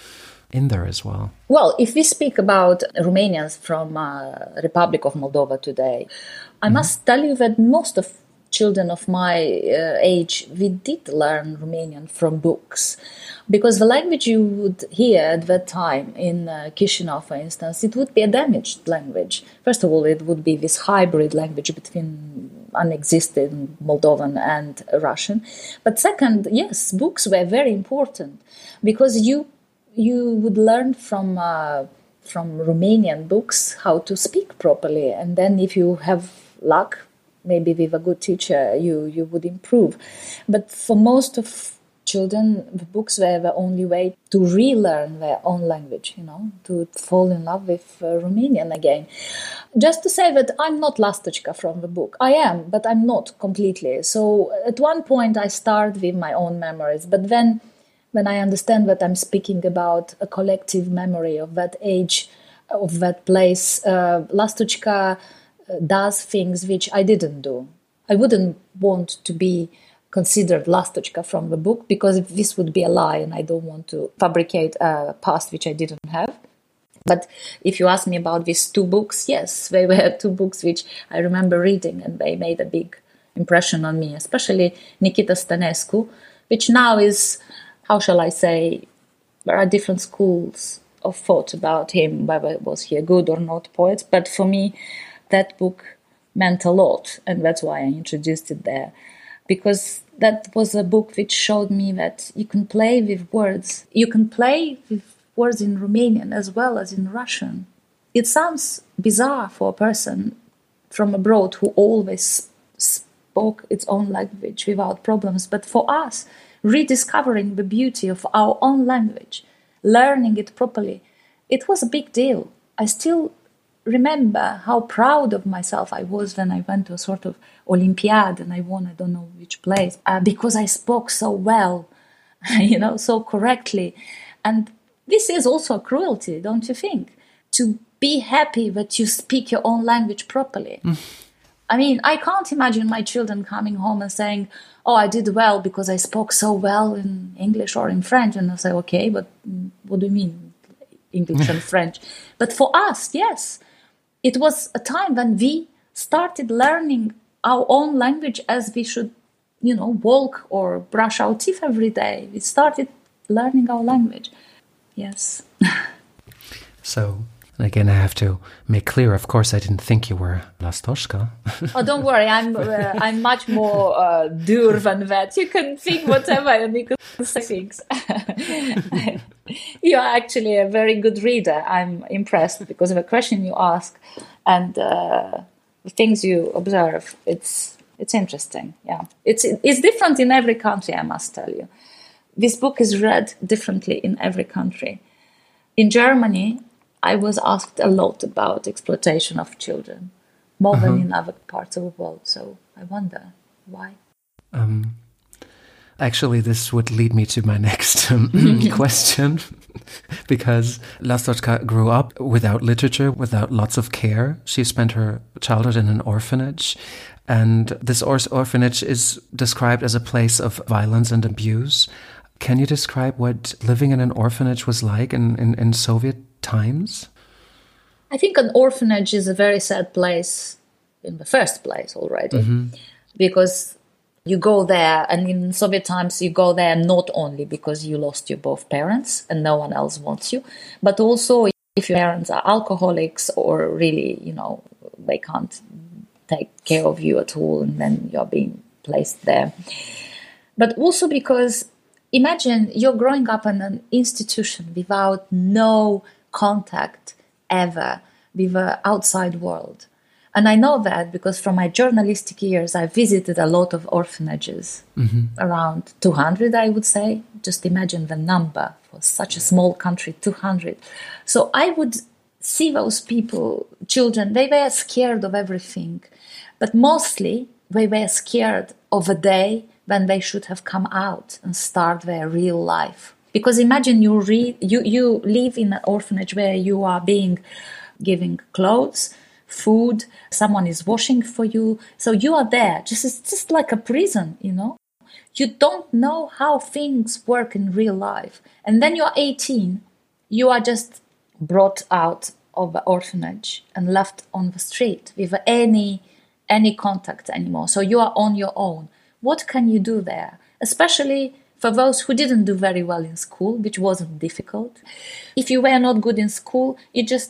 in there as well. Well, if we speak about Romanians from uh, Republic of Moldova today, I mm-hmm. must tell you that most of children of my uh, age, we did learn Romanian from books. Because the language you would hear at that time in uh, Chisinau, for instance, it would be a damaged language. First of all, it would be this hybrid language between unexisting Moldovan and Russian. But second, yes, books were very important because you you would learn from uh, from Romanian books how to speak properly. And then if you have luck, maybe with a good teacher, you, you would improve. But for most of children, the books were the only way to relearn their own language, you know, to fall in love with uh, Romanian again. Just to say that I'm not Lastochka from the book. I am, but I'm not completely. So at one point I start with my own memories, but then when I understand that I'm speaking about a collective memory of that age, of that place, uh, Lastochka does things which I didn't do. I wouldn't want to be considered Lastochka from the book because this would be a lie and I don't want to fabricate a past which I didn't have. But if you ask me about these two books, yes, they were two books which I remember reading and they made a big impression on me, especially Nikita Stănescu, which now is, how shall I say, there are different schools of thought about him, whether was he a good or not poet. But for me, that book meant a lot, and that's why I introduced it there. Because that was a book which showed me that you can play with words. You can play with words in Romanian as well as in Russian. It sounds bizarre for a person from abroad who always spoke its own language without problems. But for us, rediscovering the beauty of our own language, learning it properly, it was a big deal. I still remember how proud of myself I was when I went to a sort of Olympiad and I won, I don't know which place, uh, because I spoke so well, you know, so correctly. And this is also a cruelty, don't you think? To be happy that you speak your own language properly. Mm. I mean, I can't imagine my children coming home and saying, oh, I did well because I spoke so well in English or in French. And I say, okay, but what do you mean, English and French? But for us, yes. It was a time when we started learning our own language as we should, you know, walk or brush our teeth every day. We started learning our language. Yes. So And again, I have to make clear, of course, I didn't think you were Lastoshka. Oh, don't worry. I'm uh, I'm much more uh, dur than that. You can think whatever and you can say things. You are actually a very good reader. I'm impressed because of the question you ask and uh, the things you observe. It's it's interesting. Yeah, it's it's different in every country, I must tell you. This book is read differently in every country. In Germany, I was asked a lot about exploitation of children, more uh-huh. than in other parts of the world. So I wonder why. Um, actually, this would lead me to my next um, question, because Lastochka grew up without literature, without lots of care. She spent her childhood in an orphanage, and this or- orphanage is described as a place of violence and abuse. Can you describe what living in an orphanage was like in, in, in Soviet times? I think an orphanage is a very sad place in the first place already, mm-hmm. because you go there, and in Soviet times you go there not only because you lost your both parents and no one else wants you, but also if your parents are alcoholics or really, you know, they can't take care of you at all, and then you're being placed there. But also because imagine you're growing up in an institution without no contact ever with the outside world. And I know that because from my journalistic years, I visited a lot of orphanages, mm-hmm. around two hundred, I would say. Just imagine the number for such a small country, two hundred. So I would see those people, children, they were scared of everything. But mostly they were scared of a day when they should have come out and start their real life. Because imagine you read, you, you live in an orphanage where you are being given clothes, food, someone is washing for you. So you are there, just it's just like a prison, you know. You don't know how things work in real life. And then you're eighteen, you are just brought out of the orphanage and left on the street with any any contact anymore. So you are on your own. What can you do there? Especially for those who didn't do very well in school, which wasn't difficult. If you were not good in school, you're just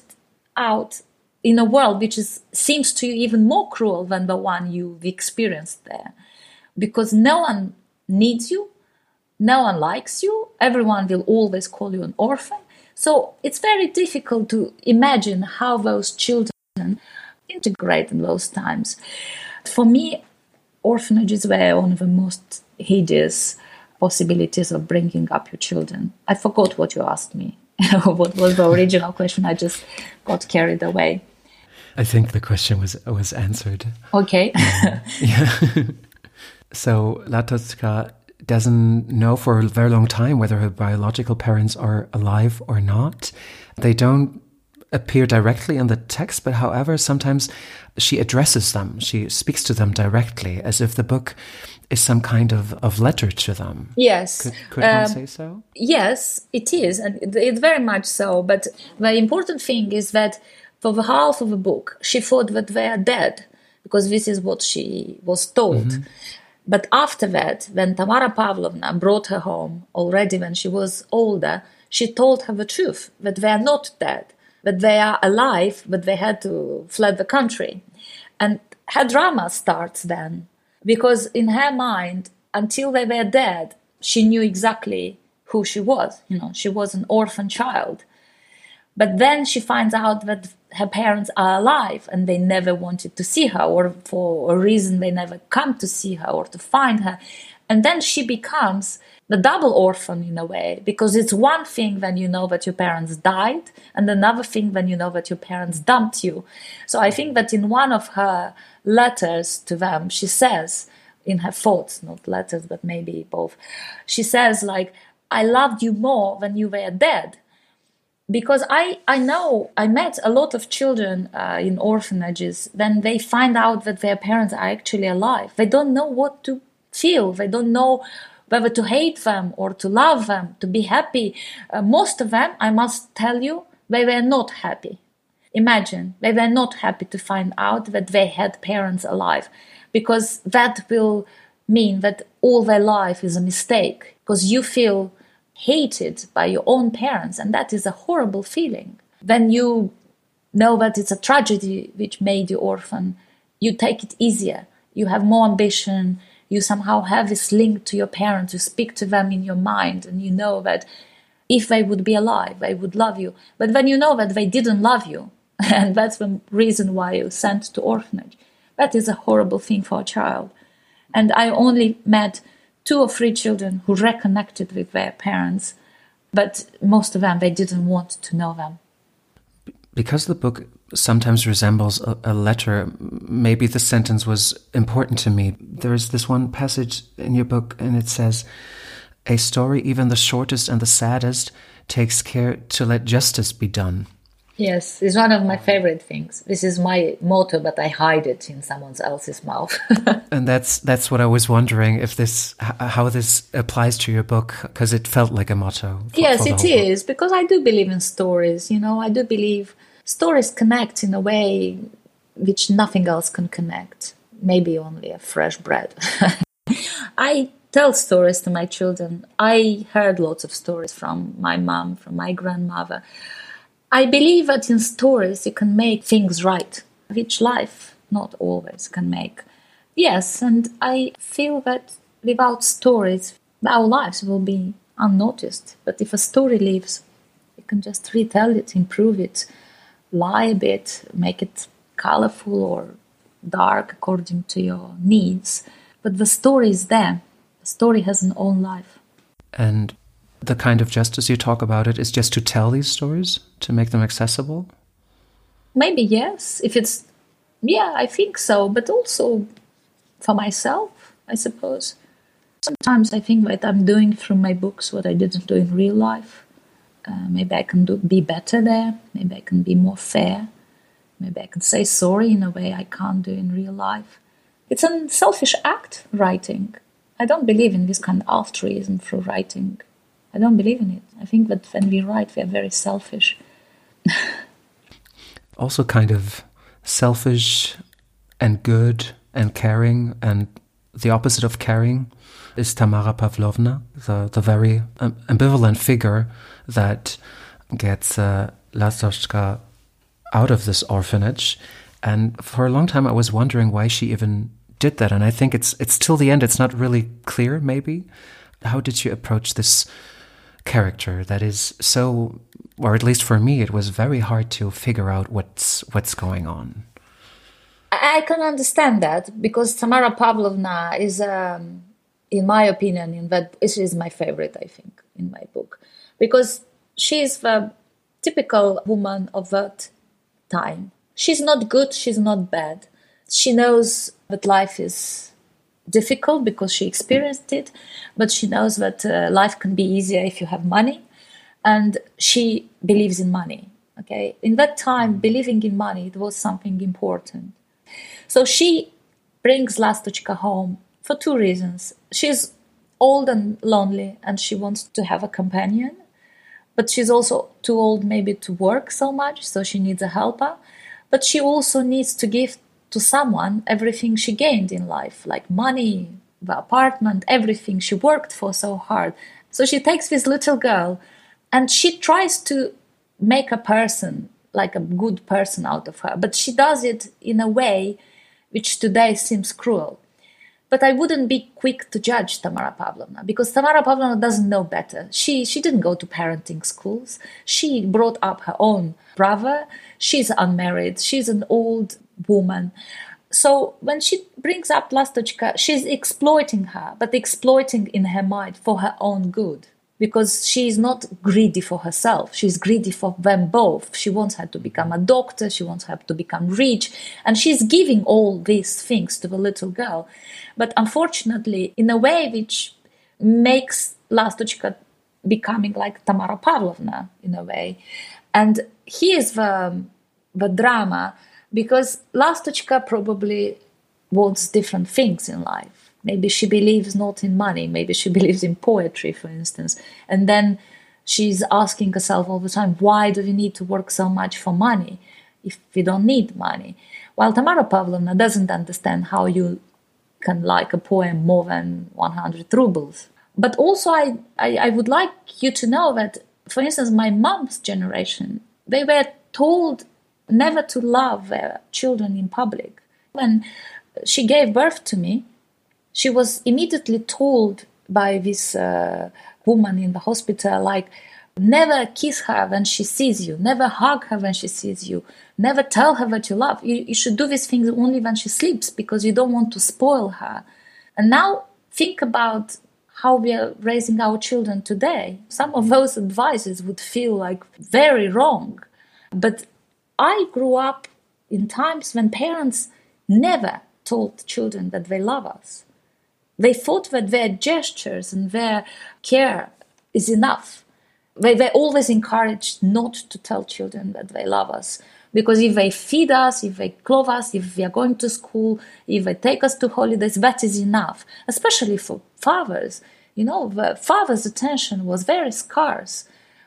out in a world which is seems to you even more cruel than the one you've experienced there. Because no one needs you, no one likes you, everyone will always call you an orphan. So it's very difficult to imagine how those children integrate in those times. For me, orphanages were one of the most hideous possibilities of bringing up your children. I forgot what you asked me. What was the original question? I just got carried away. I think the question was was answered. Okay. um, yeah. So Lastochka doesn't know for a very long time whether her biological parents are alive or not. They don't appear directly in the text, but however, sometimes she addresses them. She speaks to them directly, as if the book is some kind of, of letter to them. Yes. Could, could um, one say so? Yes, it is, and it's very much so. But the important thing is that for the half of the book, she thought that they are dead, because this is what she was told. Mm-hmm. But after that, when Tamara Pavlovna brought her home, already when she was older, she told her the truth, that they are not dead, that they are alive, but they had to flee the country. And her drama starts then, because in her mind, until they were dead, she knew exactly who she was. You know, she was an orphan child. But then she finds out that her parents are alive and they never wanted to see her, or for a reason they never come to see her or to find her. And then she becomes the double orphan in a way, because it's one thing when you know that your parents died, and another thing when you know that your parents dumped you. So I think that in one of her letters to them, she says, in her thoughts, not letters, but maybe both, she says, like, I loved you more when you were dead. Because I, I know, I met a lot of children uh, in orphanages when they find out that their parents are actually alive. They don't know what to feel. They don't know whether to hate them or to love them, to be happy. Uh, most of them, I must tell you, they were not happy. Imagine, they were not happy to find out that they had parents alive, because that will mean that all their life is a mistake, because you feel hated by your own parents, and that is a horrible feeling. When you know that it's a tragedy which made you orphan, you take it easier. You have more ambition. You somehow have this link to your parents. You speak to them in your mind, and you know that if they would be alive, they would love you. But when you know that they didn't love you, and that's the reason why you're sent to orphanage, that is a horrible thing for a child. And I only met two or three children who reconnected with their parents, but most of them, they didn't want to know them. Because the book sometimes resembles a, a letter, maybe the sentence was important to me. There is this one passage in your book, and it says, "A story, even the shortest and the saddest, takes care to let justice be done." Yes, it's one of my favorite things. This is my motto, but I hide it in someone else's mouth. And that's that's what I was wondering, if this, how this applies to your book, because it felt like a motto. For, yes, for it is, because I do believe in stories. You know, I do believe stories connect in a way which nothing else can connect. Maybe only a fresh bread. I tell stories to my children. I heard lots of stories from my mom, from my grandmother. I believe that in stories you can make things right, which life not always can make. Yes, and I feel that without stories, our lives will be unnoticed. But if a story lives, you can just retell it, improve it, lie a bit, make it colorful or dark according to your needs. But the story is there. The story has an own life. And the kind of justice you talk about it is just to tell these stories, to make them accessible? Maybe yes. If it's, yeah, I think so. But also for myself, I suppose. Sometimes I think that I'm doing through my books what I didn't do in real life. Uh, maybe I can do, be better there. Maybe I can be more fair. Maybe I can say sorry in a way I can't do in real life. It's a selfish act, writing. I don't believe in this kind of altruism through writing. I don't believe in it. I think that when we write, we are very selfish. Also kind of selfish and good and caring, and the opposite of caring is Tamara Pavlovna, the, the very um, ambivalent figure that gets uh, Lastochka out of this orphanage. And for a long time I was wondering why she even did that. And I think it's it's till the end, it's not really clear, maybe. How did you approach this character that is so, or at least for me, it was very hard to figure out what's what's going on? I can understand that, because Tamara Pavlovna is, um, in my opinion, in that she is my favorite, I think, in my book, because she is the typical woman of that time. She's not good, she's not bad. She knows that life is difficult because she experienced it, but she knows that uh, life can be easier if you have money, and she believes in money. Okay, in that time, believing in money, it was something important. So she brings Lastochka home for two reasons. She's old and lonely, and she wants to have a companion, but she's also too old maybe to work so much, so she needs a helper. But she also needs to give to someone everything she gained in life, like money, the apartment, everything she worked for so hard. So she takes this little girl and she tries to make a person, like a good person out of her. But she does it in a way which today seems cruel. But I wouldn't be quick to judge Tamara Pavlovna, because Tamara Pavlovna doesn't know better. She she didn't go to parenting schools. She brought up her own brother. She's unmarried. She's an old woman. So when she brings up Lastochka, she's exploiting her, but exploiting in her mind for her own good. Because she's not greedy for herself. She's greedy for them both. She wants her to become a doctor. She wants her to become rich. And she's giving all these things to the little girl. But unfortunately, in a way which makes Lastochka becoming like Tamara Pavlovna, in a way. And here's the, the drama, because Lastochka probably wants different things in life. Maybe she believes not in money. Maybe she believes in poetry, for instance. And then she's asking herself all the time, why do we need to work so much for money if we don't need money? While Tamara Pavlovna doesn't understand how you can like a poem more than one hundred rubles. But also I, I, I would like you to know that, for instance, my mom's generation, they were told never to love their children in public. When she gave birth to me, she was immediately told by this uh, woman in the hospital, like, never kiss her when she sees you, never hug her when she sees you, never tell her that you love. You, you should do these things only when she sleeps because you don't want to spoil her. And now think about how we are raising our children today. Some of those advices would feel like very wrong. But I grew up in times when parents never told children that they love us. They thought that their gestures and their care is enough. They were always encouraged not to tell children that they love us. Because if they feed us, if they clothe us, if we are going to school, if they take us to holidays, that is enough. Especially for fathers. You know, the father's attention was very scarce.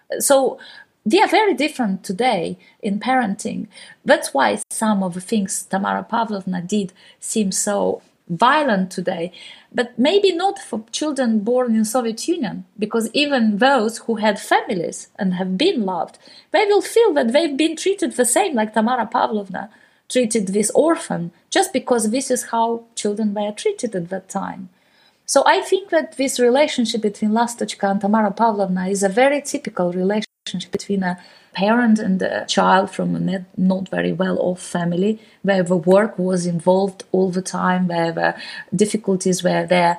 So we are very different today in parenting. That's why some of the things Tamara Pavlovna did seem so violent today, but maybe not for children born in Soviet Union, because even those who had families and have been loved, they will feel that they've been treated the same like Tamara Pavlovna treated this orphan, just because this is how children were treated at that time. So I think that this relationship between Lastochka and Tamara Pavlovna is a very typical relationship between a parent and a child from a not very well-off family, where the work was involved all the time, where the difficulties were there.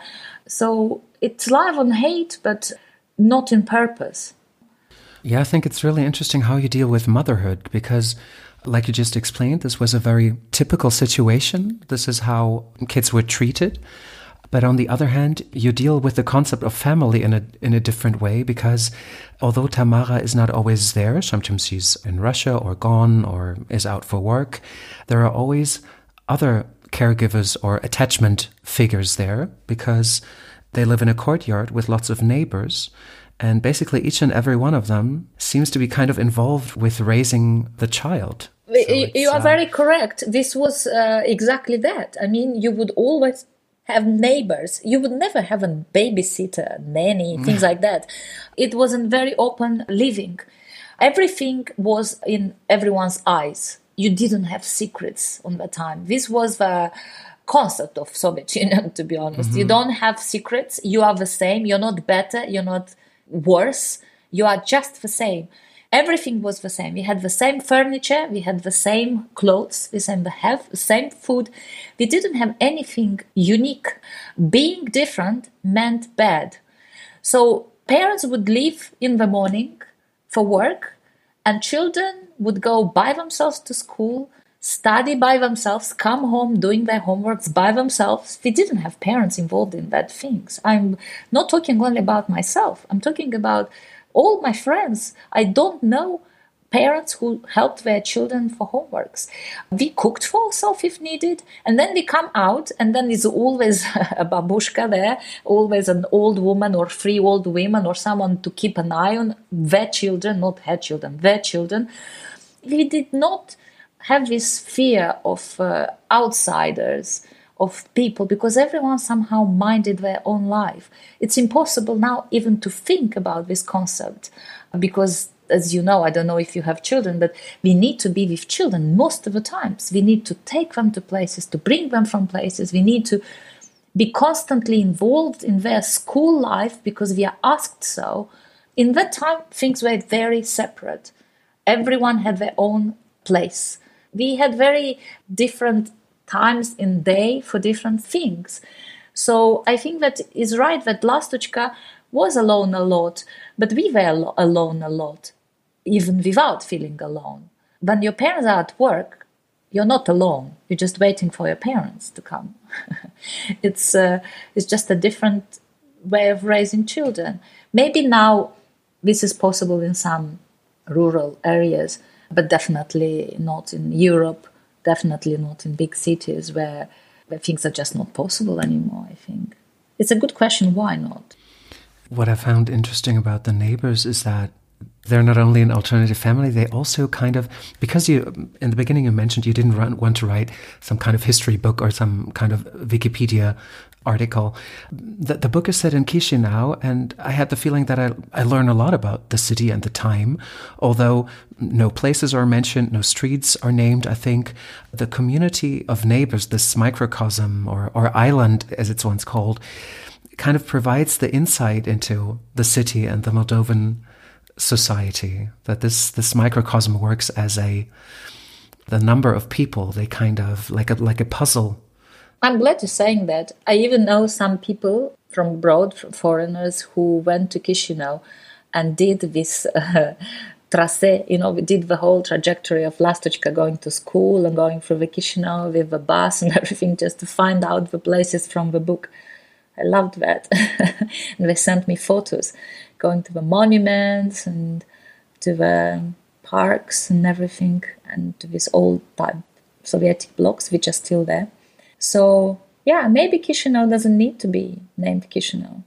So it's live on hate, but not in purpose. Yeah, I think it's really interesting how you deal with motherhood, because like you just explained, this was a very typical situation. This is how kids were treated. But on the other hand, you deal with the concept of family in a in a different way, because although Tamara is not always there, sometimes she's in Russia or gone or is out for work, there are always other caregivers or attachment figures there, because they live in a courtyard with lots of neighbors. And basically each and every one of them seems to be kind of involved with raising the child. So you are uh, very correct. This was uh, exactly that. I mean, you would always have neighbors. You would never have a babysitter, nanny, things like that. It wasn't very open living. Everything was in everyone's eyes. You didn't have secrets on that time. This was the concept of Soviet Union, to be honest. Mm-hmm. You don't have secrets. You are the same. You're not better. You're not worse. You are just the same. Everything was the same. We had the same furniture, we had the same clothes, we had the same food. We didn't have anything unique. Being different meant bad. So parents would leave in the morning for work, and children would go by themselves to school, study by themselves, come home doing their homeworks by themselves. We didn't have parents involved in that things. I'm not talking only about myself. I'm talking about all my friends. I don't know parents who helped their children for homeworks. We cooked for ourselves if needed, and then we come out, and then there's always a babushka there, always an old woman or three old women or someone to keep an eye on their children, not her children, their children. We did not have this fear of uh, outsiders, of people, because everyone somehow minded their own life. It's impossible now even to think about this concept, because, as you know, I don't know if you have children, but we need to be with children most of the times. We need to take them to places, to bring them from places. We need to be constantly involved in their school life because we are asked so. In that time, things were very separate. Everyone had their own place. We had very different times in day for different things. So I think that is right that Lastochka was alone a lot, but we were al- alone a lot, even without feeling alone. When your parents are at work, you're not alone. You're just waiting for your parents to come. it's uh, it's just a different way of raising children. Maybe now this is possible in some rural areas, but definitely not in Europe. Definitely not in big cities where, where things are just not possible anymore, I think. It's a good question, why not? What I found interesting about the neighbors is that They're not only an alternative family, they also kind of, because you, in the beginning you mentioned you didn't run, want to write some kind of history book or some kind of Wikipedia article. The, the book is set in Chisinau, and I had the feeling that I, I learn a lot about the city and the time. Although no places are mentioned, no streets are named, I think the community of neighbors, this microcosm or, or island, as it's once called, kind of provides the insight into the city and the Moldovan society, that this this microcosm works as a the number of people, they kind of like a like a puzzle. I'm glad you're saying that. I even know some people from abroad, from foreigners, who went to Chisinau and did this uh, tracé, you know, we did the whole trajectory of Lastochka going to school and going through the Chisinau with the bus and everything just to find out the places from the book. I loved that. And they sent me photos going to the monuments and to the parks and everything, and to these old type Soviet blocks which are still there. So yeah, maybe Chisinau doesn't need to be named Chisinau.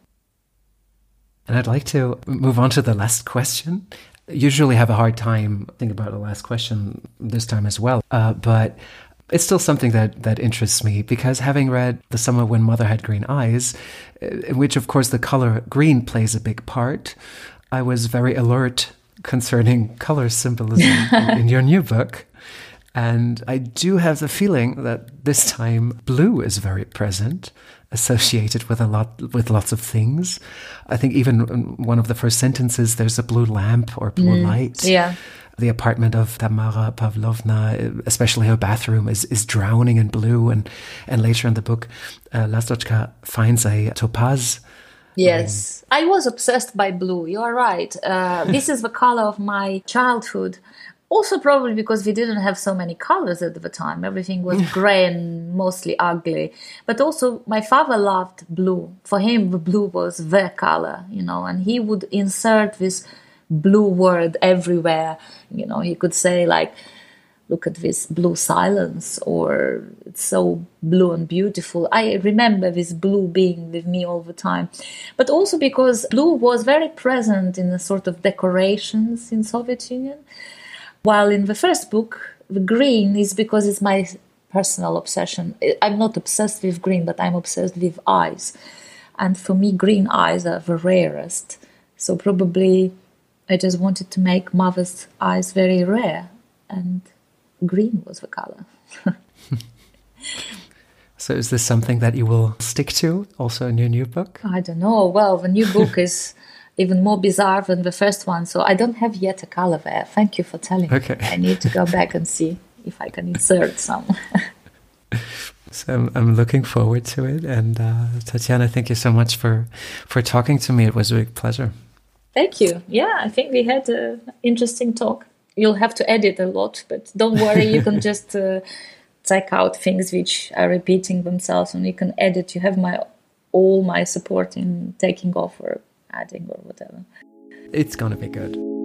And I'd like to move on to the last question. Usually have a hard time thinking about the last question this time as well, uh, but it's still something that, that interests me, because having read The Summer When Mother Had Green Eyes, in which, of course, the color green plays a big part, I was very alert concerning color symbolism in, in your new book. And I do have the feeling that this time blue is very present, associated with a lot with lots of things. I think even in one of the first sentences, there's a blue lamp or blue mm, light. Yeah. The apartment of Tamara Pavlovna, especially her bathroom, is, is drowning in blue. And, and later in the book, uh, Lastochka finds a topaz. Yes, um, I was obsessed by blue. You are right. Uh, this is the color of my childhood. Also probably because we didn't have so many colors at the time. Everything was gray and mostly ugly. But also my father loved blue. For him, the blue was the color, you know, and he would insert this blue word everywhere. You know, he could say like, look at this blue silence, or it's so blue and beautiful. I remember this blue being with me all the time. But also because blue was very present in the sort of decorations in Soviet Union. While in the first book, the green is because it's my personal obsession. I'm not obsessed with green, but I'm obsessed with eyes. And for me, green eyes are the rarest. So probably I just wanted to make mother's eyes very rare, and green was the color. So is this something that you will stick to also in your new book? I don't know. Well, the new book is even more bizarre than the first one, so I don't have yet a color there. Thank you for telling okay. me. I need to go back and see if I can insert some. So I'm, I'm looking forward to it. And uh, Tatiana, thank you so much for, for talking to me. It was a big pleasure. Thank you. Yeah, I think we had an interesting talk. You'll have to edit a lot, but don't worry, you can just uh, check out things which are repeating themselves, and you can edit. You have my all my support in taking off or adding or whatever. It's going to be good.